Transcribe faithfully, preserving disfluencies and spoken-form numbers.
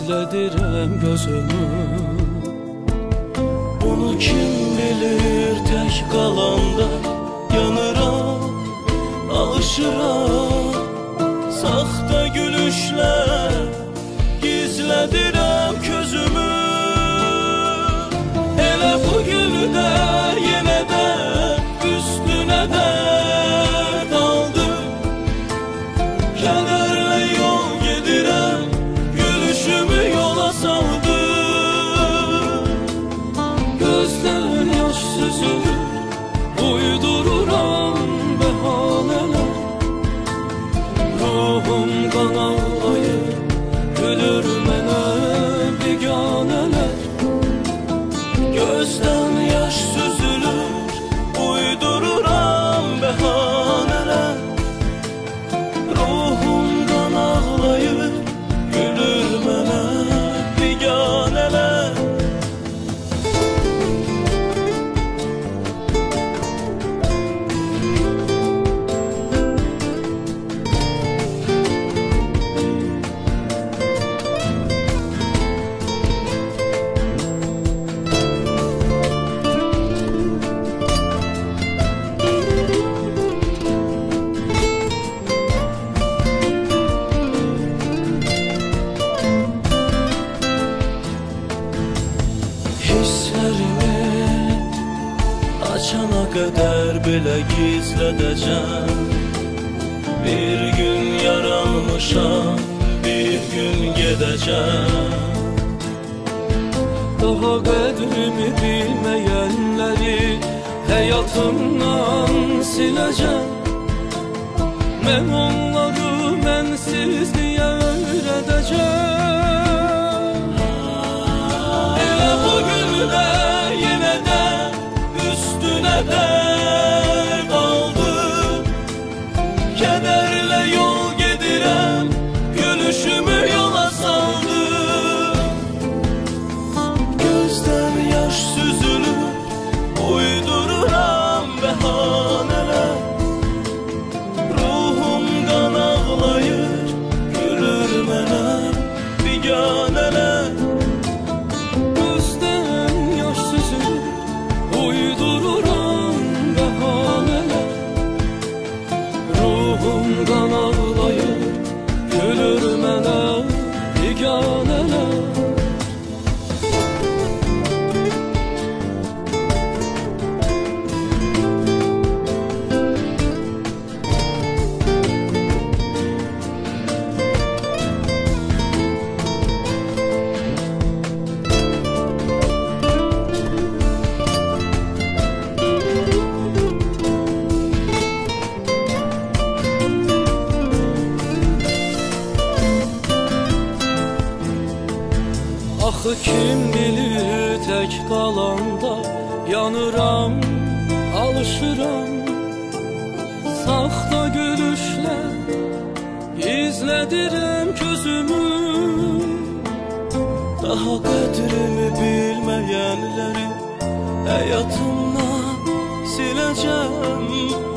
gizlədirəm gözümü. Bunu kim bilir, tək qalanda yanıram, alışıram. Saxta gülüşlər gizlədirəm közümü. Elə bu güldə yenə də üstünə də daldı. Kədərlə yol gedirəm, gülüşümü yola saldı. Gözdən yaş süzülür, uydururam bəhanələr. Ruhum qan ağlayır, gülür mənə biganələr. Gözdən yaş süzülür, uydururam bəhanələr. Ruhum qan ağlayır, gülür mənə biganələr. Açana qədər belə gizlədəcəm. Bir gün yaranmışam, bir gün gedəcəm. Daha qədrimi bilməyənləri həyatımdan siləcəm. Mən onları mənsizliyə öyrədəcəm. Elə bu güldə yenə də üstünə də qaldı. Kədərlə yol gedirəm, gülüşümü yola saldı. Gözdən yaş süzülür, uydururam bəhanələr. Ruhum qan ağlayır, gülür mənə biganələr. Gözdən yaş süzülür, uydururam bəhanələr. Ruhum qan ağlayır, gülür mənə biganələr. Axı kim bilir, tək qalanda yanıram, alışıram. Saxta gülüşlər gizlədirəm közümü. Daha qədrimi bilməyənləri həyatımdan siləcəm.